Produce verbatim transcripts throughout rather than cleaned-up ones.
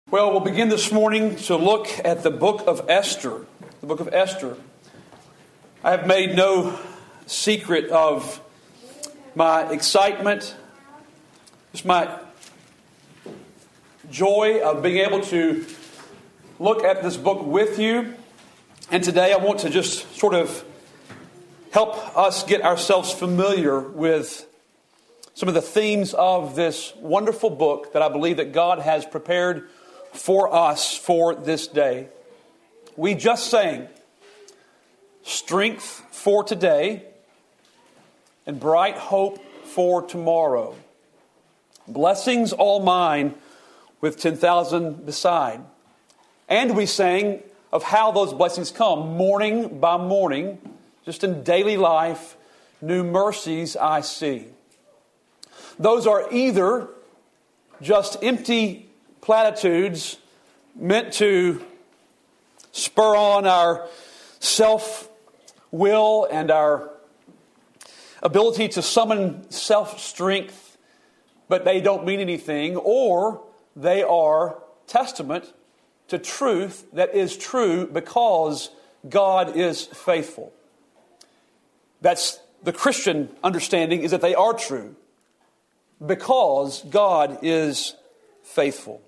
Well, we'll begin this morning to look at the book of Esther. The book of Esther. I have made no secret of my excitement, just my joy of being able to look at this book with you. And today I want to just sort of help us get ourselves familiar with some of the themes of this wonderful book that I believe that God has prepared for us for this day. We just sang strength for today and bright hope for tomorrow. Blessings all mine with ten thousand beside. And we sang of how those blessings come morning by morning, just in daily life, new mercies I see. Those are either just empty platitudes meant to spur on our self-will and our ability to summon self-strength, but they don't mean anything, or they are testament to truth that is true because God is faithful. That's the Christian understanding, is that they are true because God is faithful.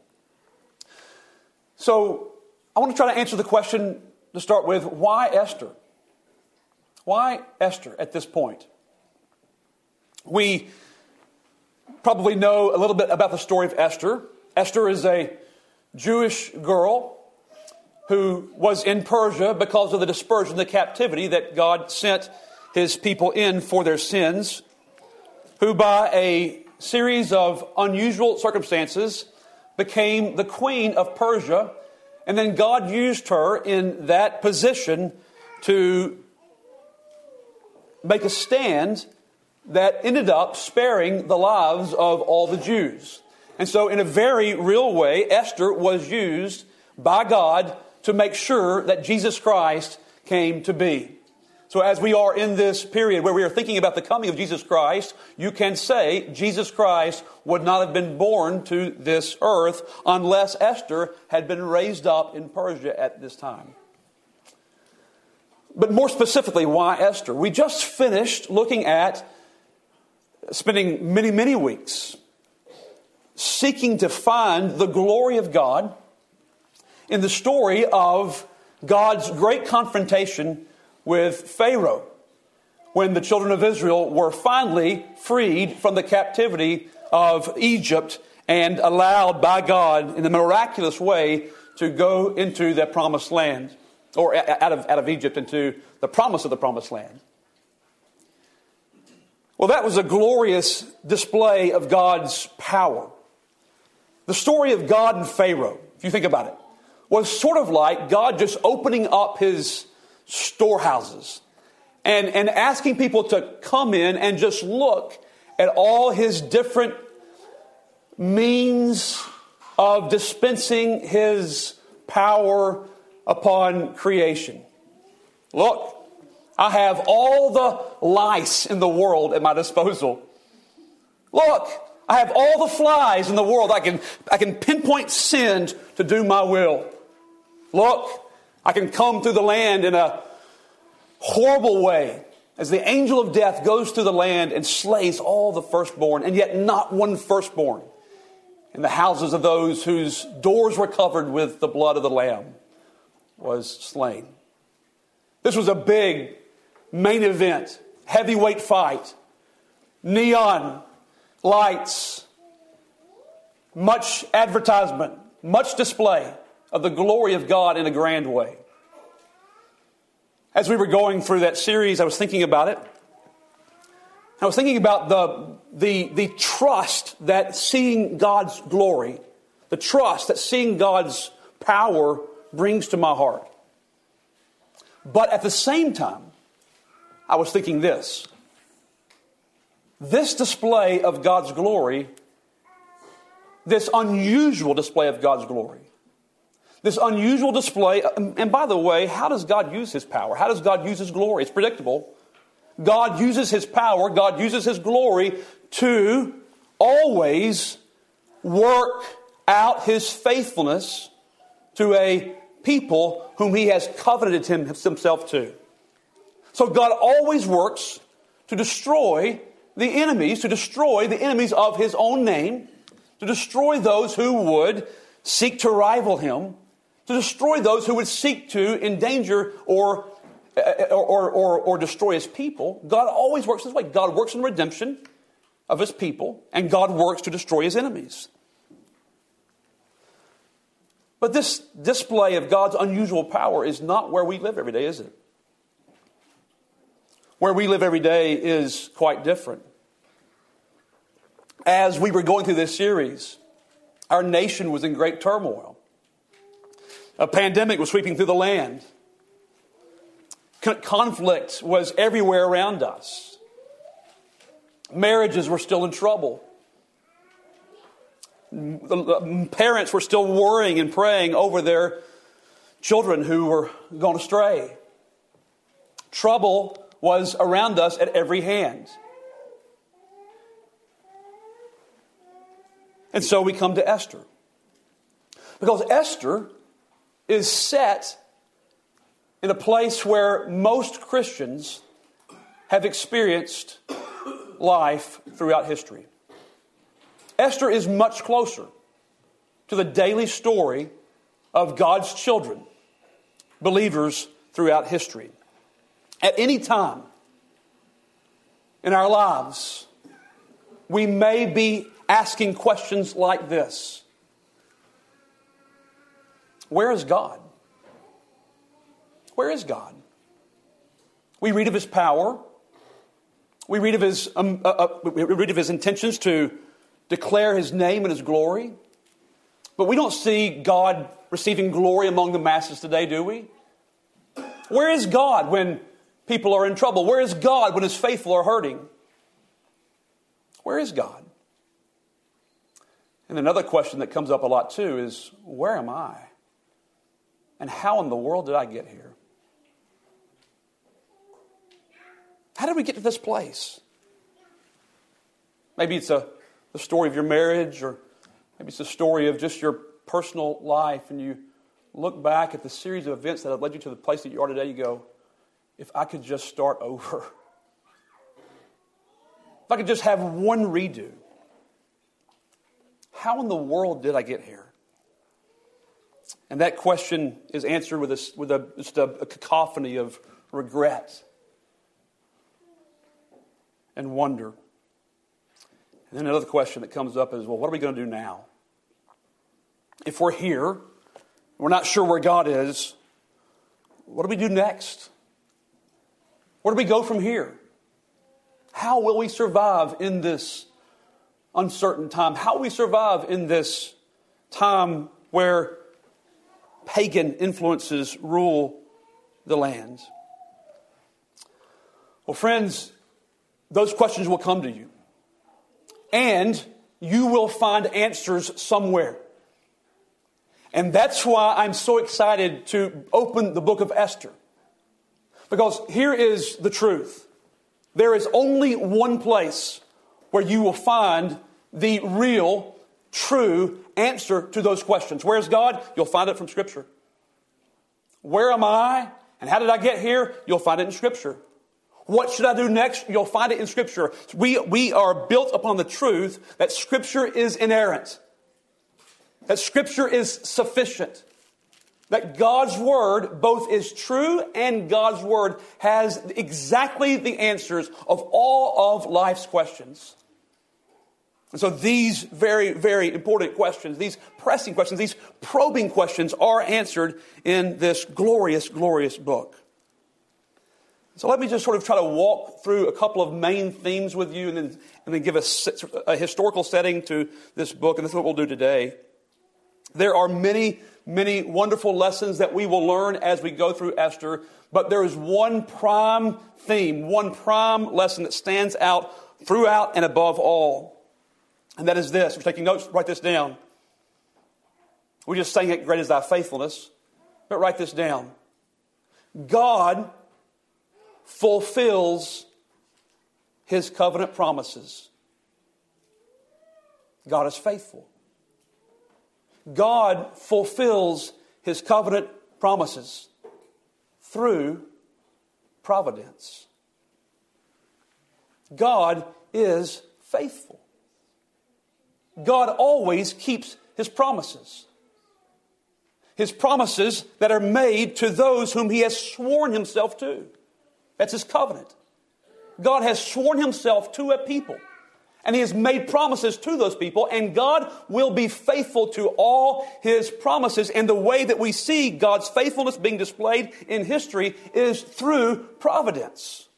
So, I want to try to answer the question to start with, why Esther? Why Esther at this point? We probably know a little bit about the story of Esther. Esther is a Jewish girl who was in Persia because of the dispersion, the captivity that God sent his people in for their sins, who by a series of unusual circumstances became the queen of Persia, and then God used her in that position to make a stand that ended up sparing the lives of all the Jews. And so in a very real way, Esther was used by God to make sure that Jesus Christ came to be. So as we are in this period where we are thinking about the coming of Jesus Christ, you can say Jesus Christ would not have been born to this earth unless Esther had been raised up in Persia at this time. But more specifically, why Esther? We just finished looking at spending many, many weeks seeking to find the glory of God in the story of God's great confrontation with Pharaoh, when the children of Israel were finally freed from the captivity of Egypt and allowed by God in a miraculous way to go into the promised land, or out of, out of Egypt into the promise of the promised land. Well, that was a glorious display of God's power. The story of God and Pharaoh, if you think about it, was sort of like God just opening up his storehouses and, and asking people to come in and just look at all his different means of dispensing his power upon creation. Look, I have all the lice in the world at my disposal. Look, I have all the flies in the world I can, I can pinpoint send to do my will. Look, I can come through the land in a horrible way as the angel of death goes through the land and slays all the firstborn, and yet not one firstborn in the houses of those whose doors were covered with the blood of the Lamb was slain. This was a big main event, heavyweight fight, neon lights, much advertisement, much display of the glory of God in a grand way. As we were going through that series, I was thinking about it. I was thinking about the, the, the trust that seeing God's glory, the trust that seeing God's power brings to my heart. But at the same time, I was thinking this. This display of God's glory, this unusual display of God's glory, this unusual display, and by the way, how does God use his power? How does God use his glory? It's predictable. God uses his power, God uses his glory to always work out his faithfulness to a people whom he has covenanted himself to. So God always works to destroy the enemies, to destroy the enemies of his own name, to destroy those who would seek to rival him, to destroy those who would seek to endanger or, or, or, or destroy his people. God always works this way. God works in redemption of his people, and God works to destroy his enemies. But this display of God's unusual power is not where we live every day, is it? Where we live every day is quite different. As we were going through this series, our nation was in great turmoil. A pandemic was sweeping through the land. Conflict was everywhere around us. Marriages were still in trouble. Parents were still worrying and praying over their children who were gone astray. Trouble was around us at every hand. And so we come to Esther. Because Esther is set in a place where most Christians have experienced life throughout history. Esther is much closer to the daily story of God's children, believers throughout history. At any time in our lives, we may be asking questions like this. Where is God? Where is God? We read of his power. We read of his, um, uh, uh, we read of his intentions to declare his name and his glory. But we don't see God receiving glory among the masses today, do we? Where is God when people are in trouble? Where is God when his faithful are hurting? Where is God? And another question that comes up a lot too is, where am I? And how in the world did I get here? How did we get to this place? Maybe it's a, the story of your marriage, or maybe it's the story of just your personal life, and you look back at the series of events that have led you to the place that you are today, you go, if I could just start over. If I could just have one redo. How in the world did I get here? And that question is answered with a, with a, just a, a cacophony of regret and wonder. And then another question that comes up is, well, what are we going to do now? If we're here, we're not sure where God is, what do we do next? Where do we go from here? How will we survive in this uncertain time? How will we survive in this time where pagan influences rule the land? Well, friends, those questions will come to you. And you will find answers somewhere. And that's why I'm so excited to open the book of Esther. Because here is the truth. There is only one place where you will find the real, true answer to those questions. Where's God? You'll find it from Scripture. Where am I? And how did I get here? You'll find it in Scripture. What should I do next? You'll find it in Scripture. We, we are built upon the truth that Scripture is inerrant. That Scripture is sufficient. That God's Word both is true and God's Word has exactly the answers of all of life's questions. And so these very, very important questions, these pressing questions, these probing questions are answered in this glorious, glorious book. So let me just sort of try to walk through a couple of main themes with you and then, and then give a, a historical setting to this book. And this is what we'll do today. There are many, many wonderful lessons that we will learn as we go through Esther. But there is one prime theme, one prime lesson that stands out throughout and above all. And that is this. If you're taking notes, write this down. We just sang it, great is thy faithfulness. But write this down. God fulfills his covenant promises. God is faithful. God fulfills His covenant promises through providence. God is faithful. God always keeps His promises. His promises that are made to those whom He has sworn Himself to. That's His covenant. God has sworn Himself to a people. And He has made promises to those people. And God will be faithful to all His promises. And the way that we see God's faithfulness being displayed in history is through providence.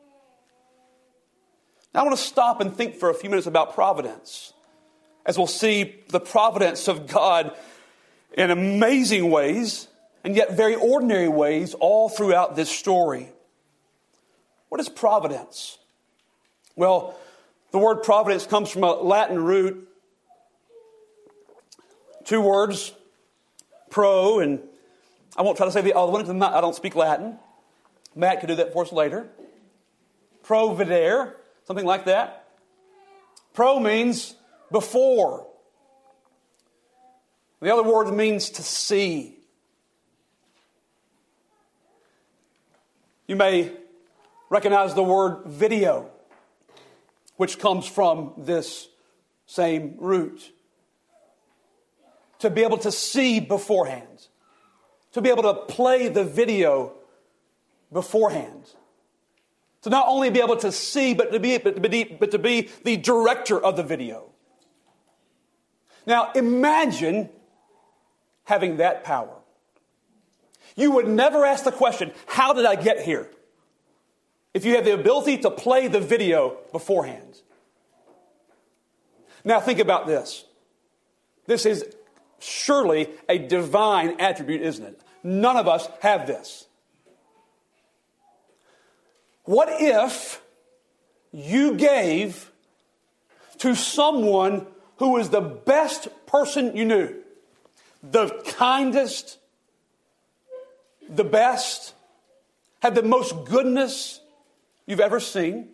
Now I want to stop and think for a few minutes about providence, as we'll see the providence of God in amazing ways, and yet very ordinary ways all throughout this story. What is providence? Well, the word providence comes from a Latin root. Two words, pro, and I won't try to say the other one. I don't speak Latin. Matt can do that for us later. Providere, something like that. Pro means before. The other word means to see. You may recognize the word video, which comes from this same root. To be able to see beforehand. To be able to play the video beforehand. To not only be able to see, but to be, but to be, but to be the director of the video. Now imagine having that power. You would never ask the question, how did I get here? If you have the ability to play the video beforehand. Now think about this. This is surely a divine attribute, isn't it? None of us have this. What if you gave to someone who was the best person you knew, the kindest, the best, had the most goodness you've ever seen,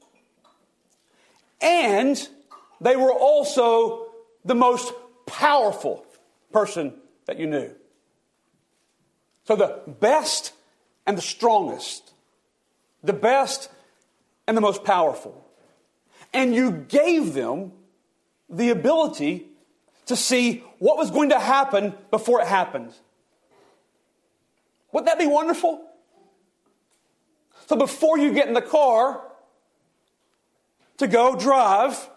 and they were also the most powerful person that you knew? So the best and the strongest, the best and the most powerful. And you gave them the ability to see what was going to happen before it happened. Wouldn't that be wonderful? So before you get in the car to go drive,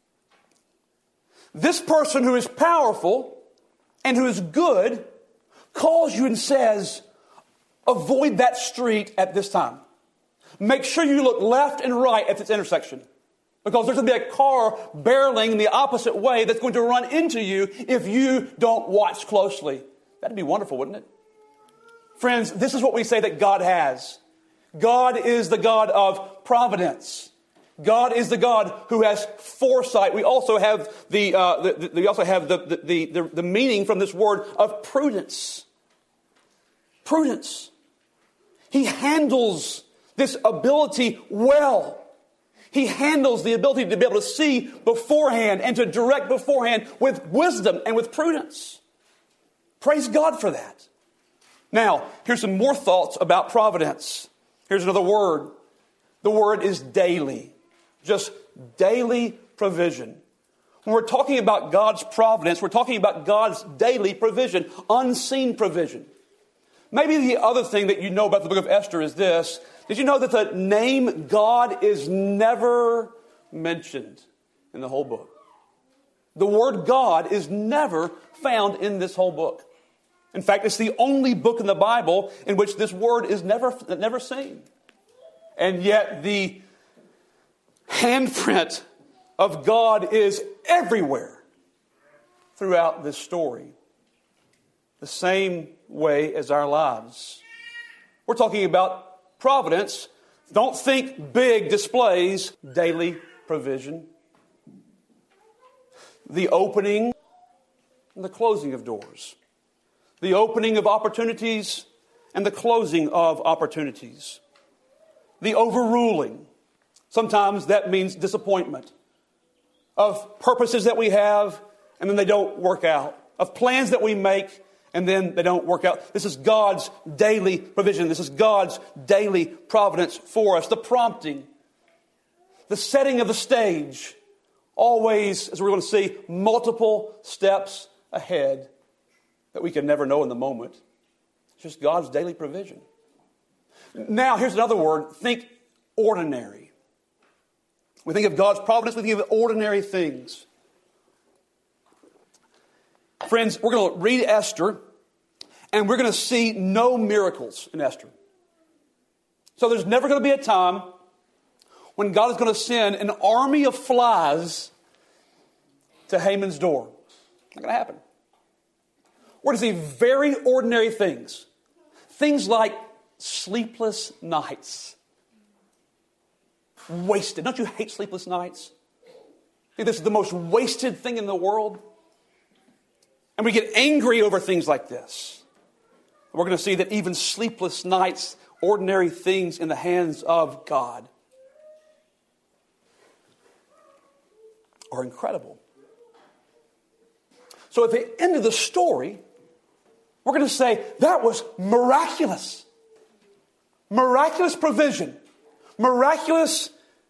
this person who is powerful and who is good calls you and says, avoid that street at this time. Make sure you look left and right at this intersection, because there's going to be a car barreling the opposite way that's going to run into you if you don't watch closely. That'd be wonderful, wouldn't it? Friends, this is what we say that God has. God is the God of providence. God is the God who has foresight. We also have the uh, the, the we also have the the, the the meaning from this word of prudence. Prudence. He handles this ability well. He handles the ability to be able to see beforehand and to direct beforehand with wisdom and with prudence. Praise God for that. Now, here's some more thoughts about providence. Here's another word. The word is daily. Just daily provision. When we're talking about God's providence, we're talking about God's daily provision, unseen provision. Maybe the other thing that you know about the book of Esther is this. Did you know that the name God is never mentioned in the whole book? The word God is never found in this whole book. In fact, it's the only book in the Bible in which this word is never, never seen. And yet the handprint of God is everywhere throughout this story. The same way as our lives. We're talking about providence. Don't think big displays, daily provision. The opening and the closing of doors. The opening of opportunities and the closing of opportunities. The overruling. Sometimes that means disappointment. Of purposes that we have and then they don't work out of plans that we make and then they don't work out. This is God's daily provision. This is God's daily providence for us. The prompting, the setting of the stage, always, as we're going to see, multiple steps ahead that we can never know in the moment. It's just God's daily provision. Now, here's another word. Think ordinary. We think of God's providence, we think of ordinary things. Friends, we're going to read Esther, and we're going to see no miracles in Esther. So there's never going to be a time when God is going to send an army of flies to Haman's door. Not going to happen. We're going to see very ordinary things. Things like sleepless nights. Wasted. Don't you hate sleepless nights? I think this is the most wasted thing in the world. And we get angry over things like this. We're going to see that even sleepless nights, ordinary things in the hands of God, are incredible. So at the end of the story, we're going to say that was miraculous. Miraculous provision. Miraculous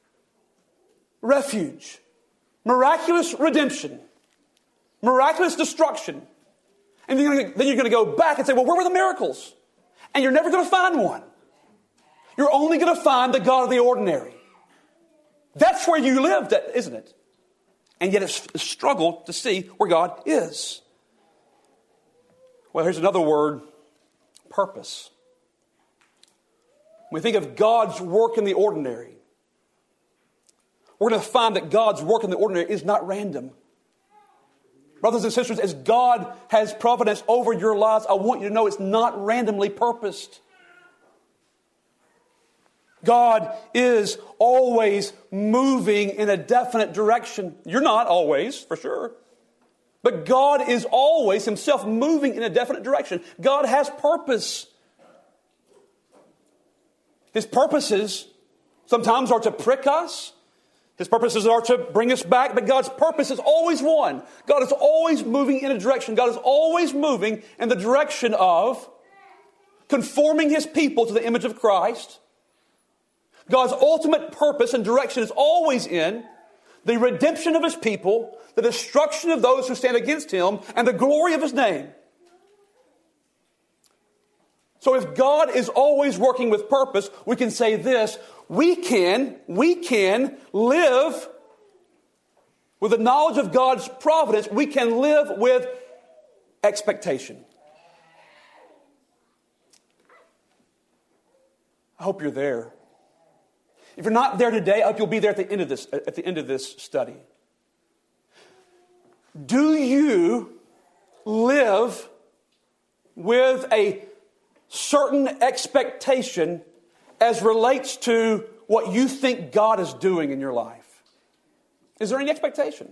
refuge. Miraculous redemption. Miraculous destruction. And then you're, going to, then you're going to go back and say, well, where were the miracles? And you're never going to find one. You're only going to find the God of the ordinary. That's where you lived, isn't it? And yet it's a struggle to see where God is. Well, here's another word, purpose. When we think of God's work in the ordinary, we're going to find that God's work in the ordinary is not random. Brothers and sisters, as God has providence over your lives, I want you to know it's not randomly purposed. God is always moving in a definite direction. You're not always, for sure. But God is always himself moving in a definite direction. God has purpose. His purposes sometimes are to prick us. His purposes are to bring us back, but God's purpose is always one. God is always moving in a direction. God is always moving in the direction of conforming his people to the image of Christ. God's ultimate purpose and direction is always in the redemption of his people, the destruction of those who stand against him, and the glory of his name. So if God is always working with purpose, we can say this: we can, we can live with the knowledge of God's providence. We can live with expectation. I hope you're there. If you're not there today, I hope you'll be there at the end of this, at the end of this study. Do you live with a certain expectation as relates to what you think God is doing in your life? Is there any expectation?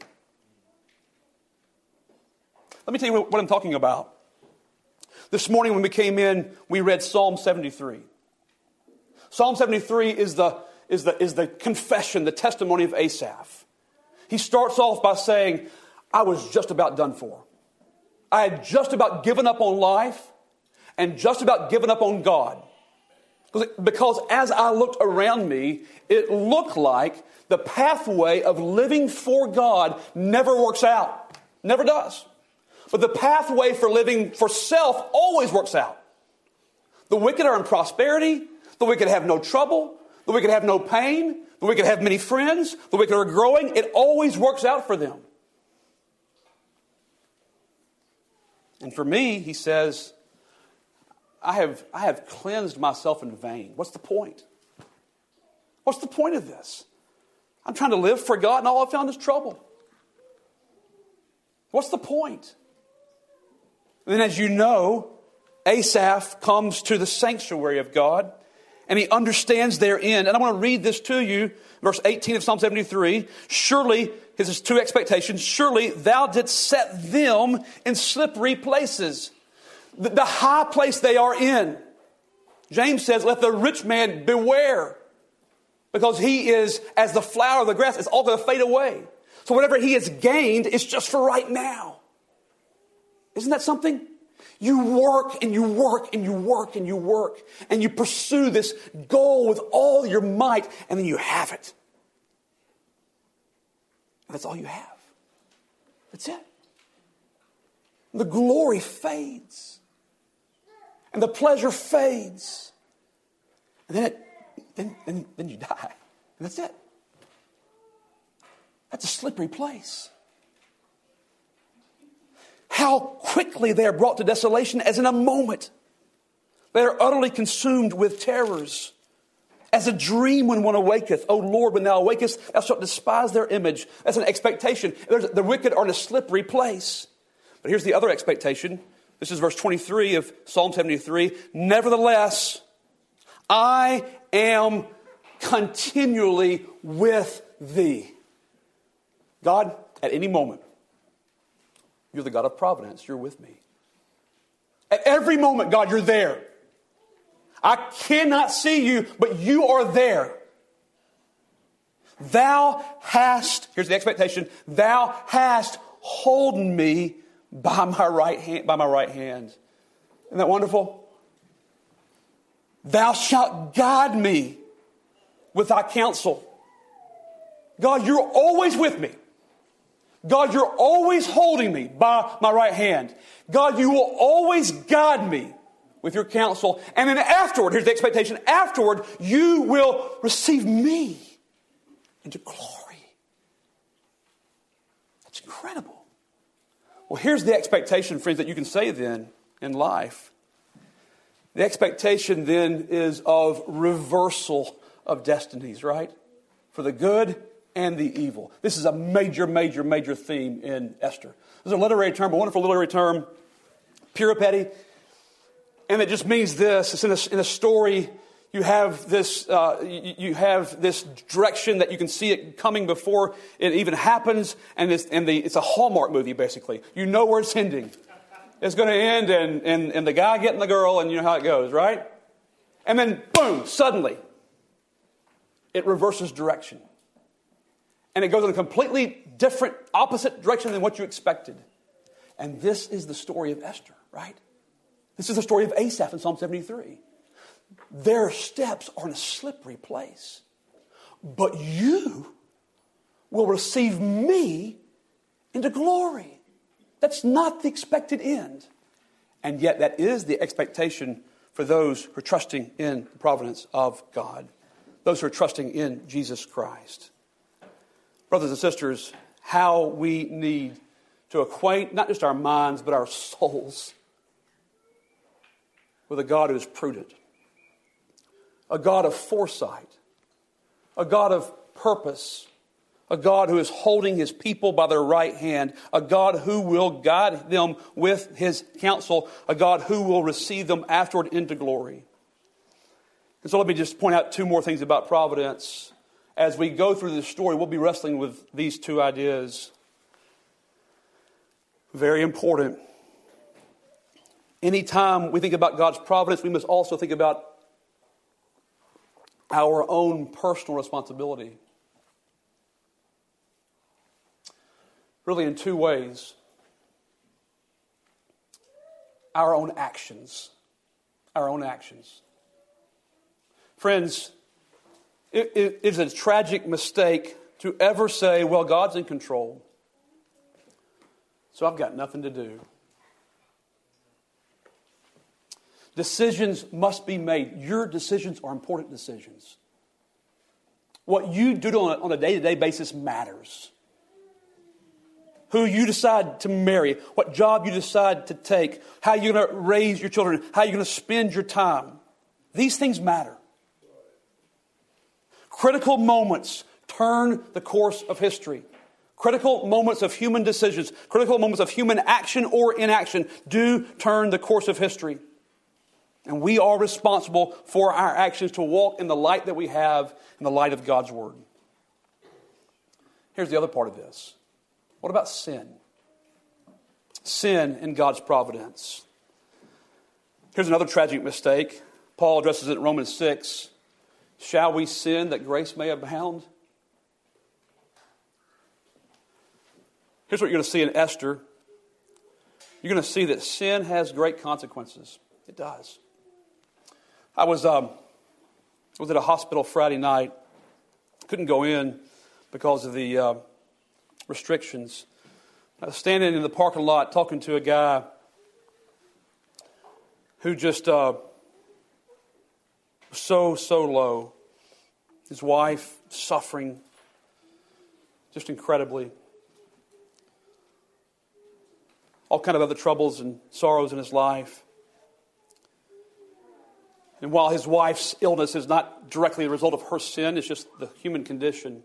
Let me tell you what I'm talking about. This morning when we came in, we read Psalm seventy-three. Psalm seventy-three is the, is the, is the confession, the testimony of Asaph. He starts off by saying, I was just about done for. I had just about given up on life and just about given up on God. Because as I looked around me, it looked like the pathway of living for God never works out. Never does. But the pathway for living for self always works out. The wicked are in prosperity. The wicked have no trouble. The wicked have no pain. The wicked have many friends. The wicked are growing. It always works out for them. And for me, he says, I have, I have cleansed myself in vain. What's the point? What's the point of this? I'm trying to live for God and all I found is trouble. What's the point? And then as you know, Asaph comes to the sanctuary of God and he understands their end. And I want to read this to you, verse eighteen of Psalm seventy-three. Surely, his is two expectations. Surely thou didst set them in slippery places. The, the high place they are in. James says, let the rich man beware. Because he is as the flower of the grass. It's all going to fade away. So whatever he has gained is just for right now. Isn't that something? You work and you work and you work and you work and you pursue this goal with all your might, and then you have it. And that's all you have. That's it. The glory fades. And the pleasure fades. And then it then, then, then you die. And that's it. That's a slippery place. How quickly they are brought to desolation as in a moment. They are utterly consumed with terrors. As a dream when one awaketh. O Lord, when thou awakest, thou shalt despise their image. That's an expectation. There's, the wicked are in a slippery place. But here's the other expectation. This is verse twenty-three of Psalm seventy-three. Nevertheless, I am continually with thee. God, at any moment, you're the God of providence. You're with me. At every moment, God, you're there. I cannot see you, but you are there. Thou hast, here's the expectation, thou hast holden me by my right hand, by my right hand. Isn't that wonderful? Thou shalt guide me with thy counsel. God, you're always with me. God, you're always holding me by my right hand. God, you will always guide me with your counsel. And then afterward, here's the expectation, afterward, you will receive me into glory. That's incredible. Well, here's the expectation, friends, that you can say then in life. The expectation then is of reversal of destinies, right? For the good and the evil. This is a major, major, major theme in Esther. This is a literary term, a wonderful literary term, peripety. And it just means this. It's in a, in a story. You have this. Uh, you, you have this direction that you can see it coming before it even happens, and it's and the it's a Hallmark movie basically. You know where it's ending. It's going to end, and and and the guy getting the girl, and you know how it goes, right? And then boom, suddenly, it reverses direction, and it goes in a completely different, opposite direction than what you expected. And this is the story of Esther, right? This is the story of Asaph in Psalm seventy-three. Their steps are in a slippery place. But you will receive me into glory. That's not the expected end. And yet that is the expectation for those who are trusting in the providence of God. Those who are trusting in Jesus Christ. Brothers and sisters, how we need to acquaint not just our minds but our souls with a God who is prudent, a God of foresight, a God of purpose, a God who is holding his people by their right hand, a God who will guide them with his counsel, a God who will receive them afterward into glory. And so let me just point out two more things about providence. As we go through this story, we'll be wrestling with these two ideas. Very important. Anytime we think about God's providence, we must also think about our own personal responsibility. Really in two ways. Our own actions. Our own actions. Friends, it, it is a tragic mistake to ever say, well, God's in control, so I've got nothing to do. Decisions must be made. Your decisions are important decisions. What you do on a, on a day-to-day basis matters. Who you decide to marry, what job you decide to take, how you're going to raise your children, how you're going to spend your time. These things matter. Critical moments turn the course of history. Critical moments of human decisions, critical moments of human action or inaction do turn the course of history. And we are responsible for our actions to walk in the light that we have, in the light of God's Word. Here's the other part of this. What about sin? Sin in God's providence. Here's another tragic mistake. Paul addresses it in Romans six. Shall we sin that grace may abound? Here's what you're going to see in Esther. You're you're going to see that sin has great consequences. It does. I was um, was at a hospital Friday night. Couldn't go in because of the uh, restrictions. I was standing in the parking lot talking to a guy who just uh, was so, so low. His wife suffering just incredibly. All kind of other troubles and sorrows in his life. And while his wife's illness is not directly a result of her sin, it's just the human condition.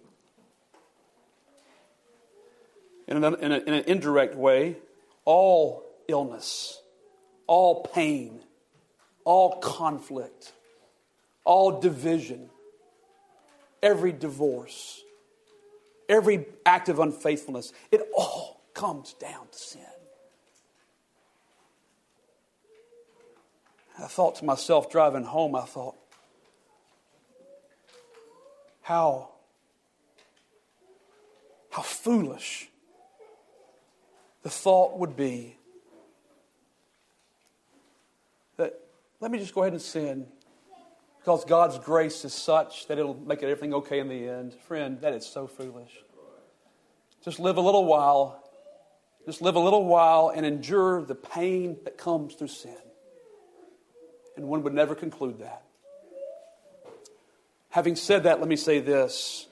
In an, in, a, in an indirect way, all illness, all pain, all conflict, all division, every divorce, every act of unfaithfulness, it all comes down to sin. I thought to myself driving home, I thought, how, how foolish the thought would be that let me just go ahead and sin because God's grace is such that it'll make everything okay in the end. Friend, that is so foolish. Just live a little while, just live a little while and endure the pain that comes through sin. And one would never conclude that. Having said that, let me say this.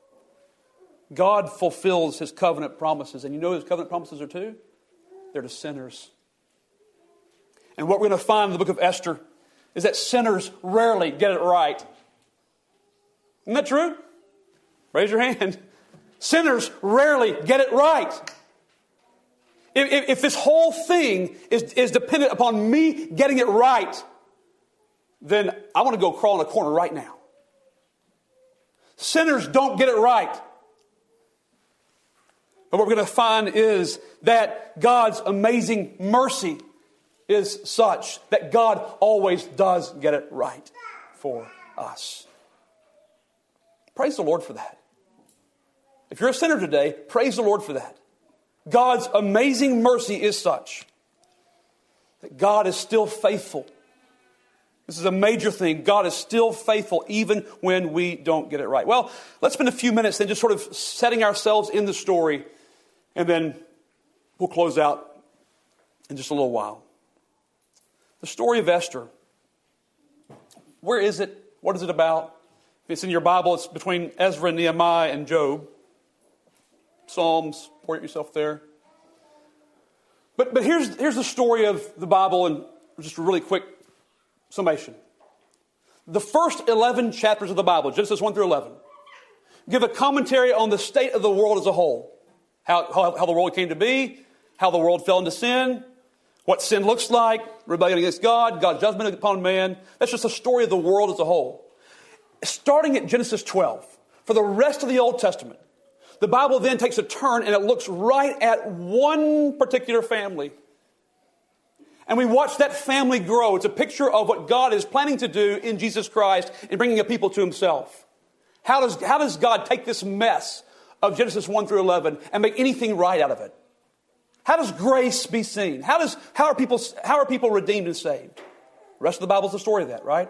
God fulfills His covenant promises. And you know His covenant promises are to? They're to sinners. And what we're going to find in the book of Esther is that sinners rarely get it right. Isn't that true? Raise your hand. Sinners rarely get it right. If, if, if this whole thing is, is dependent upon me getting it right, then I want to go crawl in a corner right now. Sinners don't get it right. But what we're going to find is that God's amazing mercy is such that God always does get it right for us. Praise the Lord for that. If you're a sinner today, praise the Lord for that. God's amazing mercy is such that God is still faithful. This is a major thing. God is still faithful even when we don't get it right. Well, let's spend a few minutes then just sort of setting ourselves in the story, and then we'll close out in just a little while. The story of Esther. Where is it? What is it about? If it's in your Bible, it's between Ezra and Nehemiah and Job. Psalms, orient yourself there. But but here's, here's the story of the Bible in just a really quick summation. The first eleven chapters of the Bible, Genesis one through eleven, give a commentary on the state of the world as a whole. How, how, how the world came to be, how the world fell into sin, what sin looks like, rebellion against God, God's judgment upon man. That's just a story of the world as a whole. Starting at Genesis twelve, for the rest of the Old Testament, the Bible then takes a turn and it looks right at one particular family. And we watch that family grow. It's a picture of what God is planning to do in Jesus Christ in bringing a people to Himself. How does, how does God take this mess of Genesis one through eleven and make anything right out of it? How does grace be seen? How does how are people how are people redeemed and saved? The rest of the Bible is the story of that, right?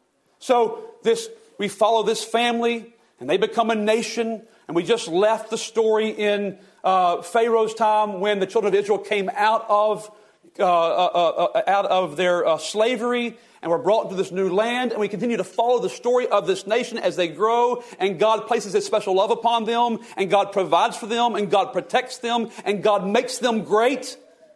So this we follow this family, and they become a nation. And we just left the story in uh, Pharaoh's time when the children of Israel came out of uh, uh, uh, out of their uh, slavery and were brought into this new land. And we continue to follow the story of this nation as they grow. And God places His special love upon them. And God provides for them. And God protects them. And God makes them great.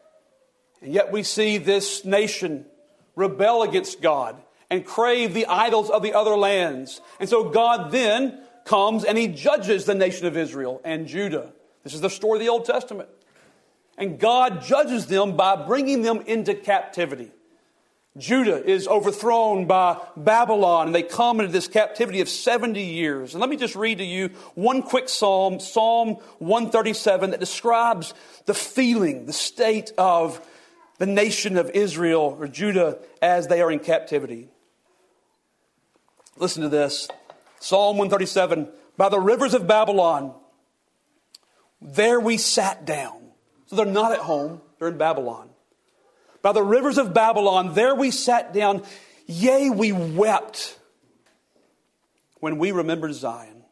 And yet we see this nation rebel against God and crave the idols of the other lands. And so God then comes and He judges the nation of Israel and Judah. This is the story of the Old Testament. And God judges them by bringing them into captivity. Judah is overthrown by Babylon, and they come into this captivity of seventy years. And let me just read to you one quick psalm, Psalm one thirty-seven, that describes the feeling, the state of the nation of Israel or Judah as they are in captivity. Listen to this. Psalm one thirty-seven, by the rivers of Babylon, there we sat down. So they're not at home, they're in Babylon. by the rivers of Babylon, there we sat down, yea, we wept when we remembered Zion.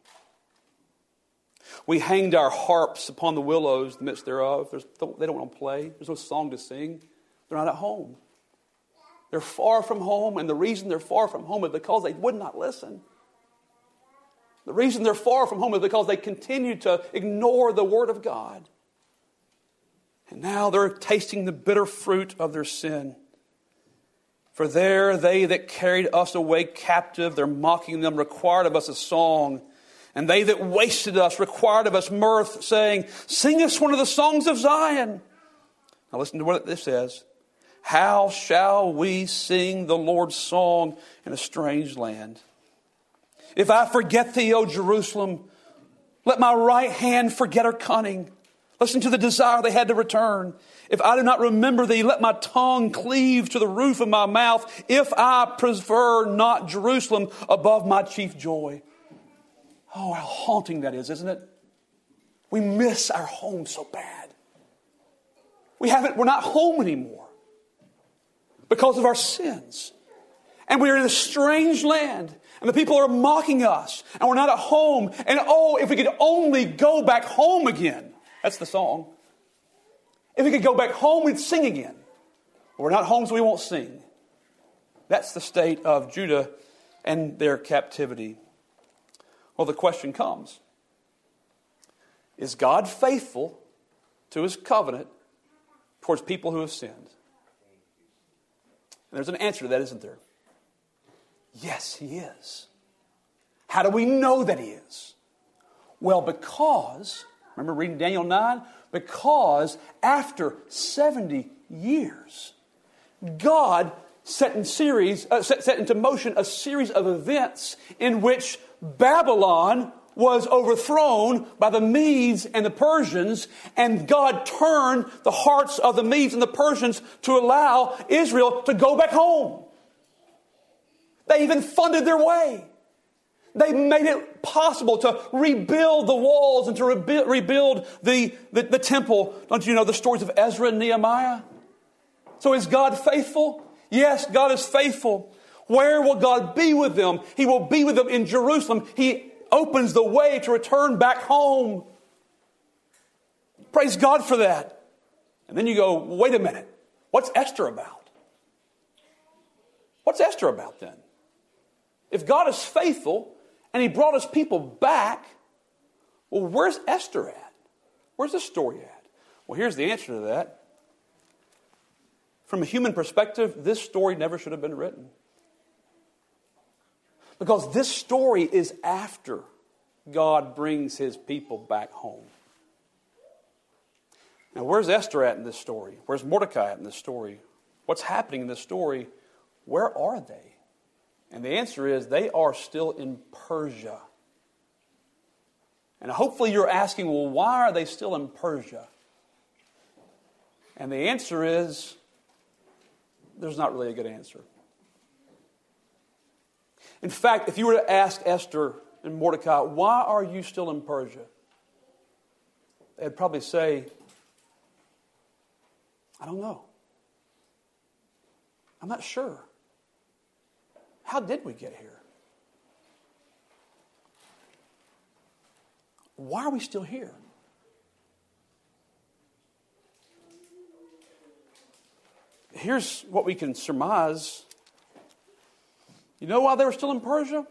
We hanged our harps upon the willows in the midst thereof. There's, they don't want to play. There's no song to sing. They're not at home. They're far from home, and the reason they're far from home is because they would not listen. The reason they're far from home is because they continue to ignore the Word of God. And now they're tasting the bitter fruit of their sin. For there they that carried us away captive, they're mocking them, required of us a song. And they that wasted us required of us mirth, saying, sing us one of the songs of Zion. Now listen to what this says. How shall we sing the Lord's song in a strange land? If I forget thee, O Jerusalem, let my right hand forget her cunning. Listen to the desire they had to return. If I do not remember thee, let my tongue cleave to the roof of my mouth. If I prefer not Jerusalem above my chief joy. Oh, how haunting that is, isn't it? We miss our home so bad. We haven't, we're not home anymore because of our sins. And we're in a strange land. And the people are mocking us. And we're not at home. And oh, if we could only go back home again. That's the song. If we could go back home, we'd sing again. But we're not home, so we won't sing. That's the state of Judah and their captivity. Well, the question comes. Is God faithful to His covenant towards people who have sinned? And there's an answer to that, isn't there? Yes, He is. How do we know that He is? Well, because, remember reading Daniel nine? Because after seventy years, God set in series, uh, set, set into motion a series of events in which Babylon was overthrown by the Medes and the Persians, and God turned the hearts of the Medes and the Persians to allow Israel to go back home. They even funded their way. They made it possible to rebuild the walls and to rebu- rebuild the, the, the temple. Don't you know the stories of Ezra and Nehemiah? So is God faithful? Yes, God is faithful. Where will God be with them? He will be with them in Jerusalem. He opens the way to return back home. Praise God for that. And then you go, wait a minute. What's Esther about? What's Esther about then? If God is faithful and He brought His people back, well, where's Esther at? Where's this story at? Well, here's the answer to that. From a human perspective, this story never should have been written. Because this story is after God brings His people back home. Now, where's Esther at in this story? Where's Mordecai at in this story? What's happening in this story? Where are they? And the answer is they are still in Persia. And hopefully you're asking, well, why are they still in Persia? And the answer is there's not really a good answer. In fact, if you were to ask Esther and Mordecai, why are you still in Persia? They'd probably say, I don't know. I'm not sure. How did we get here? Why are we still here? Here's what we can surmise. You know why they were still in Persia?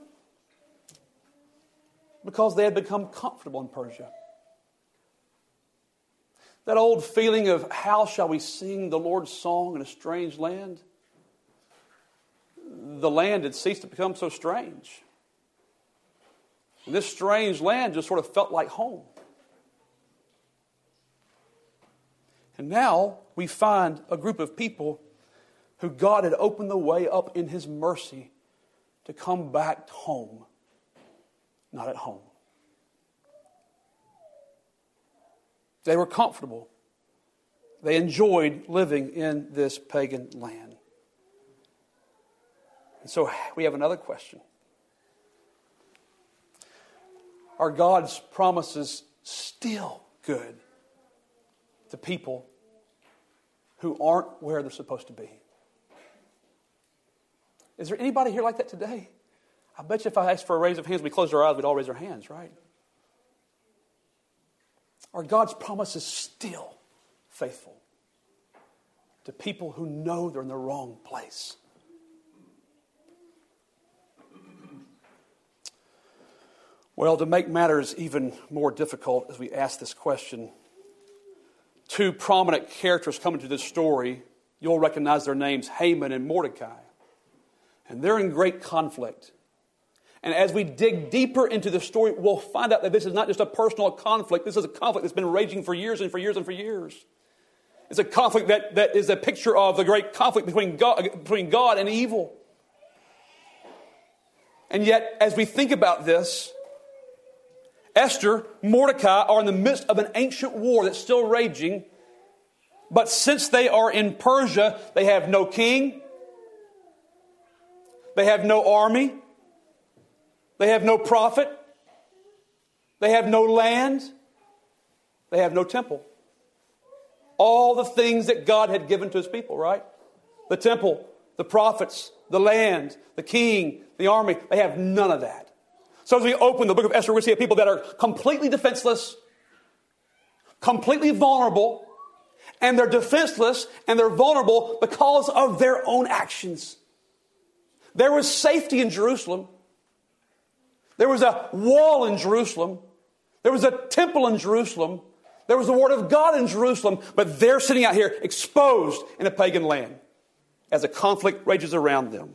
Because they had become comfortable in Persia. That old feeling of how shall we sing the Lord's song in a strange land? The land had ceased to become so strange. And this strange land just sort of felt like home. And now we find a group of people who God had opened the way up in His mercy to come back home, not at home. They were comfortable. They enjoyed living in this pagan land. And so we have another question. Are God's promises still good to people who aren't where they're supposed to be. Is there anybody here like that today? I bet you if I asked for a raise of hands, we closed our eyes, we'd all raise our hands, right? Are God's promises still faithful to people who know they're in the wrong place? Well, to make matters even more difficult as we ask this question, two prominent characters come into this story. You'll recognize their names, Haman and Mordecai. And they're in great conflict. And as we dig deeper into the story, we'll find out that this is not just a personal conflict. This is a conflict that's been raging for years and for years and for years. It's a conflict that, that is a picture of the great conflict between God, between God and evil. And yet, as we think about this, Esther, Mordecai are in the midst of an ancient war that's still raging. But since they are in Persia, they have no king. They have no army. They have no prophet. They have no land. They have no temple. All the things that God had given to his people, right? The temple, the prophets, the land, the king, the army. They have none of that. So as we open the book of Esther, we see a people that are completely defenseless, completely vulnerable, and they're defenseless and they're vulnerable because of their own actions. There was safety in Jerusalem. There was a wall in Jerusalem. There was a temple in Jerusalem. There was the Word of God in Jerusalem. But they're sitting out here exposed in a pagan land as a conflict rages around them.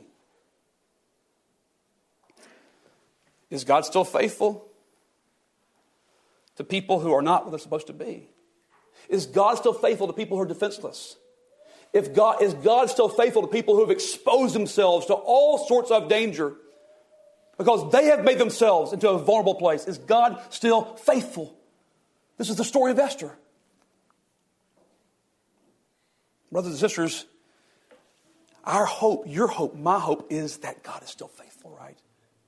Is God still faithful to people who are not what they're supposed to be? Is God still faithful to people who are defenseless? If God, is God still faithful to people who have exposed themselves to all sorts of danger because they have made themselves into a vulnerable place? Is God still faithful? This is the story of Esther. Brothers and sisters, our hope, your hope, my hope is that God is still faithful, right?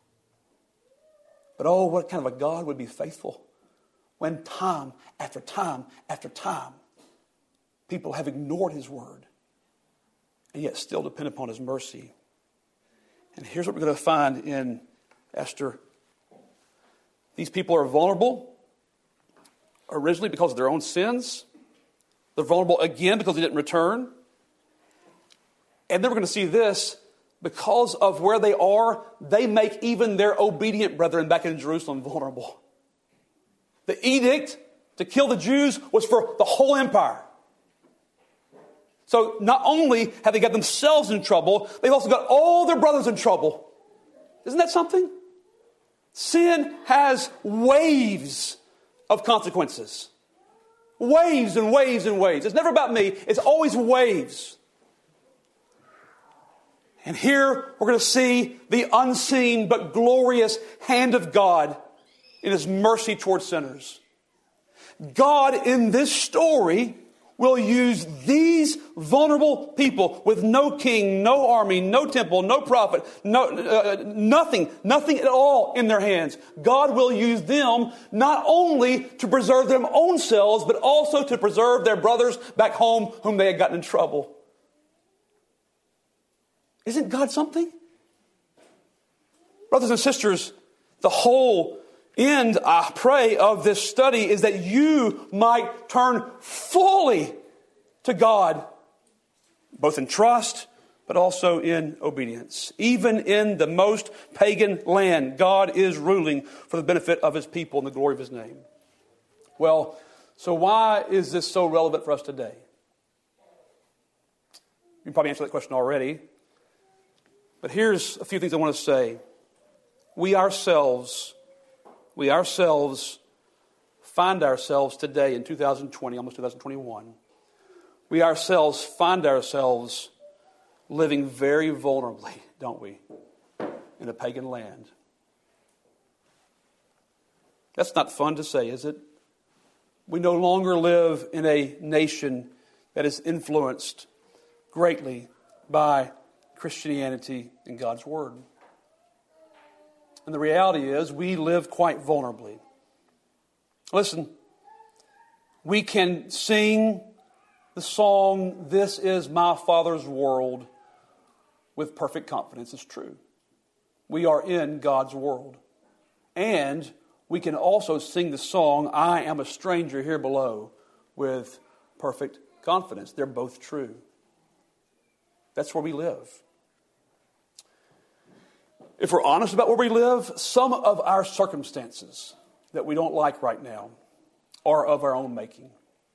But oh, what kind of a God would be faithful when time after time after time people have ignored his word and yet still depend upon his mercy. And here's what we're going to find in Esther. These people are vulnerable originally because of their own sins. They're vulnerable again because they didn't return. And then we're going to see this. Because of where they are, they make even their obedient brethren back in Jerusalem vulnerable. The edict to kill the Jews was for the whole empire. So not only have they got themselves in trouble, they've also got all their brothers in trouble. Isn't that something? Sin has waves of consequences. Waves and waves and waves. It's never about me. It's always waves. And here we're going to see the unseen but glorious hand of God in his mercy towards sinners. God in this story will use these vulnerable people with no king, no army, no temple, no prophet, no, uh, nothing, nothing at all in their hands. God will use them not only to preserve their own selves, but also to preserve their brothers back home whom they had gotten in trouble. Isn't God something? Brothers and sisters, the whole end, I pray, of this study is that you might turn fully to God, both in trust, but also in obedience. Even in the most pagan land, God is ruling for the benefit of his people and the glory of his name. Well, so why is this so relevant for us today? You can probably answer that question already. But here's a few things I want to say. We ourselves, we ourselves find ourselves today in two thousand twenty, almost two thousand twenty-one. We ourselves find ourselves living very vulnerably, don't we, in a pagan land. That's not fun to say, is it? We no longer live in a nation that is influenced greatly by Christianity and God's Word. And the reality is we live quite vulnerably. Listen, we can sing the song, "This is my Father's world," with perfect confidence is true. We are in God's world. And we can also sing the song, "I am a stranger here below," with perfect confidence. They're both true. That's where we live. If we're honest about where we live, some of our circumstances that we don't like right now are of our own making.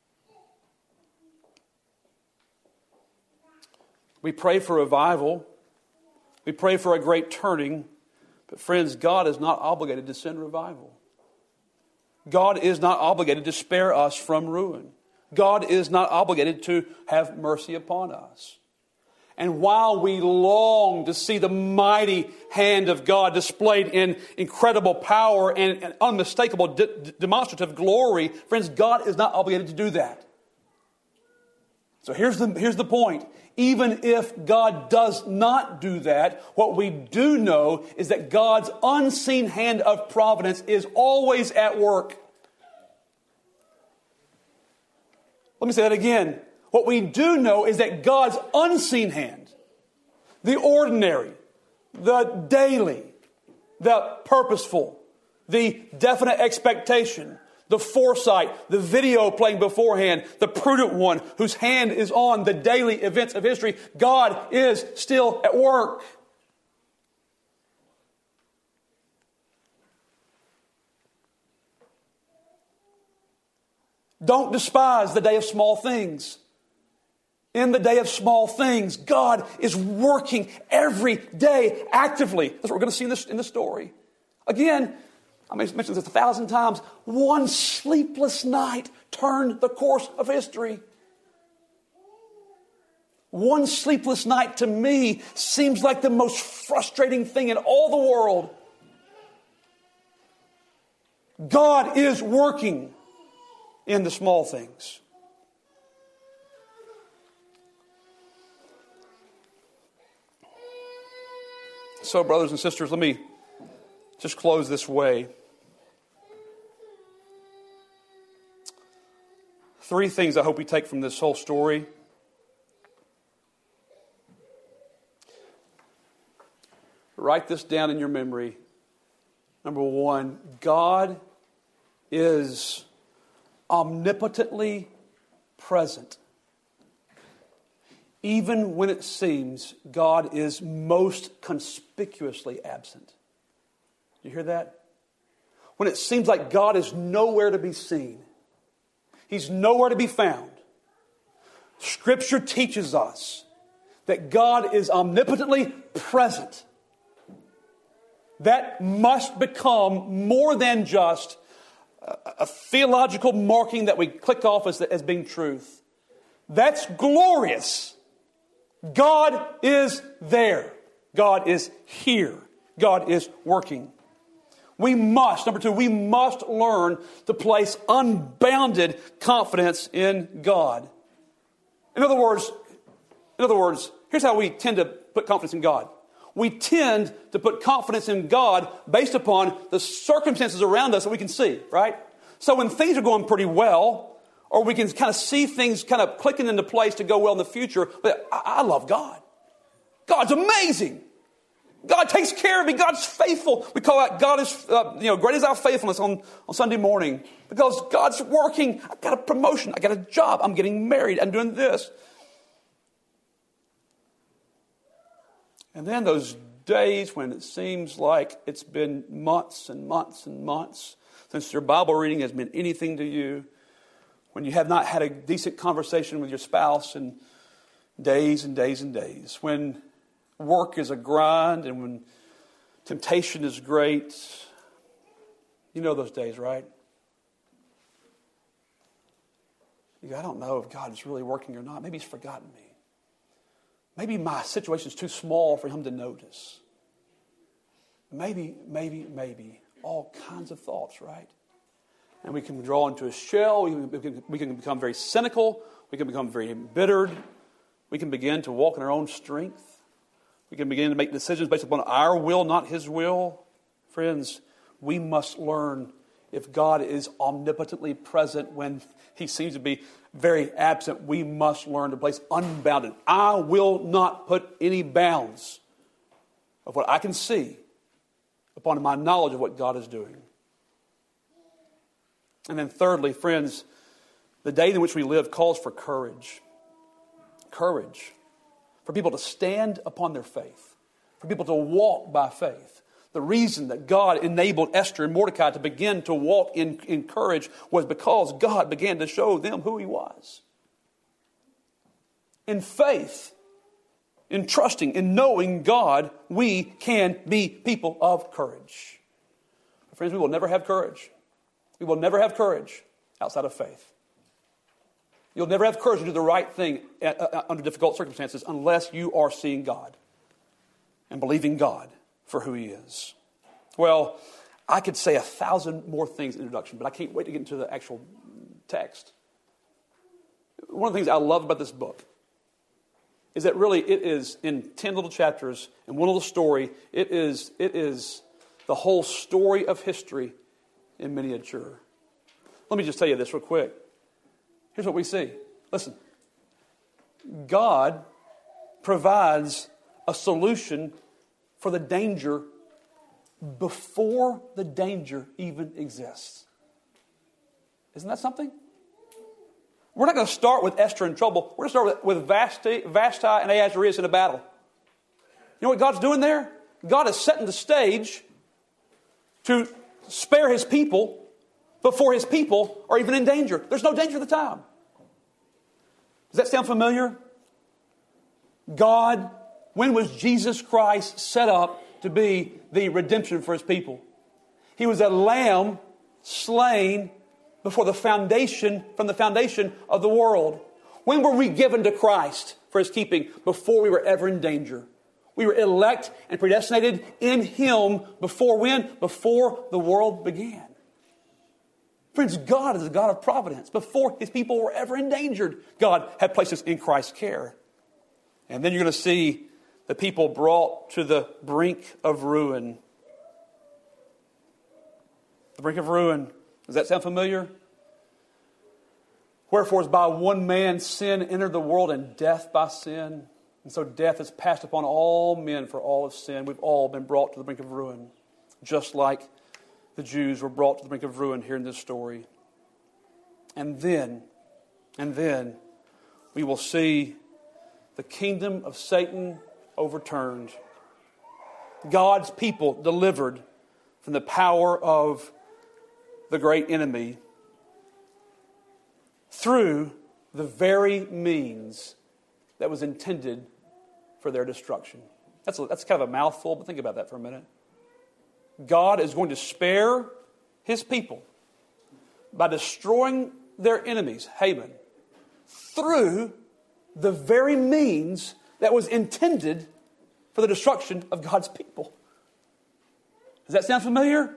We pray for revival. We pray for a great turning. But friends, God is not obligated to send revival. God is not obligated to spare us from ruin. God is not obligated to have mercy upon us. And while we long to see the mighty hand of God displayed in incredible power and, and unmistakable de- demonstrative glory, friends, God is not obligated to do that. So here's the, here's the point. Even if God does not do that, what we do know is that God's unseen hand of providence is always at work. Let me say that again. What we do know is that God's unseen hand, the ordinary, the daily, the purposeful, the definite expectation, the foresight, the video playing beforehand, the prudent one whose hand is on the daily events of history, God is still at work. Don't despise the day of small things. In the day of small things, God is working every day actively. That's what we're going to see in this, in the story. Again, I mentioned this a thousand times. One sleepless night turned the course of history. One sleepless night to me seems like the most frustrating thing in all the world. God is working in the small things. So, brothers and sisters, let me just close this way. Three things I hope we take from this whole story. Write this down in your memory. Number one, God is omnipotently present. Even when it seems God is most conspicuously absent. You hear that? When it seems like God is nowhere to be seen. He's nowhere to be found. Scripture teaches us that God is omnipotently present. That must become more than just a, a theological marking that we click off as, as being truth. That's glorious. God is there. God is here. God is working. We must, number two, we must learn to place unbounded confidence in God. In other words, in other words, here's how we tend to put confidence in God. We tend to put confidence in God based upon the circumstances around us that we can see, right? So when things are going pretty well, or we can kind of see things kind of clicking into place to go well in the future. But I, I love God. God's amazing. God takes care of me. God's faithful. We call that God is, uh, you know, great is our faithfulness on, on Sunday morning. Because God's working. I got a promotion. I got a job. I'm getting married. I'm doing this. And then those days when it seems like it's been months and months and months since your Bible reading has meant anything to you. When you have not had a decent conversation with your spouse in days and days and days. When work is a grind and when temptation is great. You know those days, right? You go, I don't know if God is really working or not. Maybe He's forgotten me. Maybe my situation is too small for Him to notice. Maybe, maybe, maybe. All kinds of thoughts, right? And we can draw into a shell. We can, we can become very cynical. We can become very embittered. We can begin to walk in our own strength. We can begin to make decisions based upon our will, not His will. Friends, we must learn if God is omnipotently present when he seems to be very absent, we must learn to place unbounded. I will not put any bounds of what I can see upon my knowledge of what God is doing. And then thirdly, friends, the day in which we live calls for courage. Courage. For people to stand upon their faith. For people to walk by faith. The reason that God enabled Esther and Mordecai to begin to walk in, in courage was because God began to show them who he was. In faith, in trusting, in knowing God, we can be people of courage. Friends, we will never have courage. We will never have courage outside of faith. You'll never have courage to do the right thing under difficult circumstances unless you are seeing God and believing God for who he is. Well, I could say a thousand more things in introduction, but I can't wait to get into the actual text. One of the things I love about this book is that really it is in ten little chapters and one little story. It is, it is the whole story of history in miniature. Let me just tell you this real quick. Here's what we see. Listen. God provides a solution for the danger before the danger even exists. Isn't that something? We're not going to start with Esther in trouble. We're going to start with, with Vashti, Vashti and Ahasuerus in a battle. You know what God's doing there? God is setting the stage to spare his people before his people are even in danger. There's no danger at the time. Does that sound familiar? God, when was Jesus Christ set up to be the redemption for his people? He was a lamb slain before the foundation, from the foundation of the world. When were we given to Christ for his keeping? Before we were ever in danger. We were elect and predestinated in him before when? Before the world began. Friends, God is a God of providence. Before his people were ever endangered, God had placed us in Christ's care. And then you're going to see the people brought to the brink of ruin. The brink of ruin. Does that sound familiar? Wherefore, as by one man sin entered the world, and death by sin. And so death has passed upon all men, for all have sinned. We've all been brought to the brink of ruin. Just like the Jews were brought to the brink of ruin here in this story. And then, and then, we will see the kingdom of Satan overturned. God's people delivered from the power of the great enemy through the very means that was intended for their destruction. That's, a, that's kind of a mouthful, but think about that for a minute. God is going to spare his people by destroying their enemies, Haman, through the very means that was intended for the destruction of God's people. Does that sound familiar?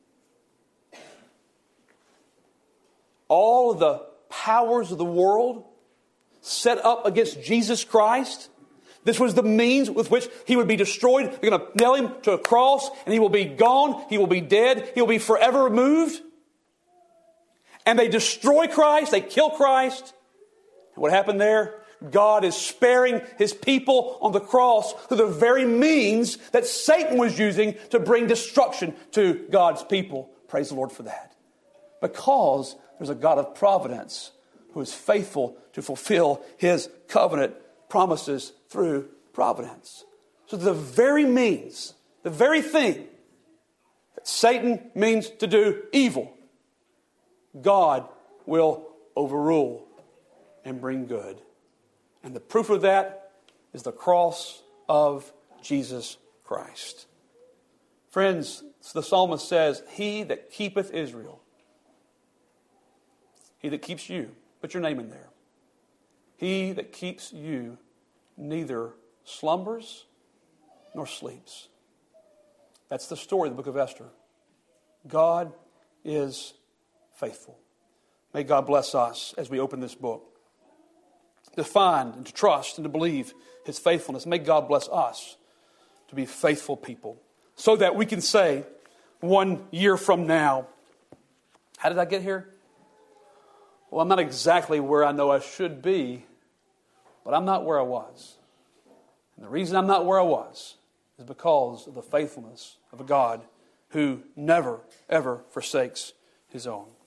All of the powers of the world set up against Jesus Christ. This was the means with which he would be destroyed. They're going to nail him to a cross and he will be gone. He will be dead. He will be forever removed. And they destroy Christ. They kill Christ. And what happened there? God is sparing his people on the cross through the very means that Satan was using to bring destruction to God's people. Praise the Lord for that. Because there's a God of providence who is faithful to fulfill his covenant promises through providence. So the very means, the very thing that Satan means to do evil, God will overrule and bring good. And the proof of that is the cross of Jesus Christ. Friends, the psalmist says, he that keepeth Israel, he that keeps you, put your name in there. He that keeps you neither slumbers nor sleeps. That's the story of the book of Esther. God is faithful. May God bless us as we open this book to find and to trust and to believe his faithfulness. May God bless us to be faithful people so that we can say one year from now, How did I get here? Well, I'm not exactly where I know I should be, but I'm not where I was. And the reason I'm not where I was is because of the faithfulness of a God who never, ever forsakes His own.